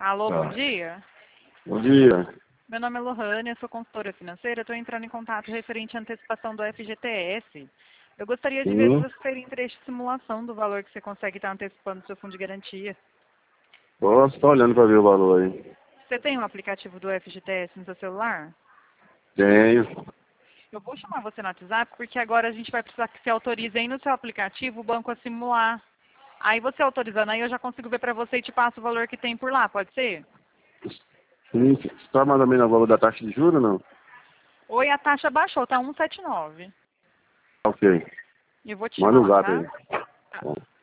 Alô, bom Tá. dia. Bom dia. Meu nome é Lohane, eu sou consultora financeira. Estou entrando em contato referente à antecipação do FGTS. Eu gostaria de ver se Sim. você teria interesse em simulação do valor que você consegue estar antecipando do seu fundo de garantia. Posso, tá olhando para ver o valor aí. Você tem um aplicativo do FGTS no seu celular? Tenho. Eu vou chamar você no WhatsApp porque agora a gente vai precisar que você autorize aí no seu aplicativo o banco a simular. Aí você autorizando aí eu já consigo ver para você e te passo o valor que tem por lá, pode ser? Sim. Você está mais ou menos a valor da taxa de juros ou não? Oi, a taxa baixou, tá 1,79. Ok. Eu vou te Manda chamar o lá, zap tá? aí. Tá. Bom.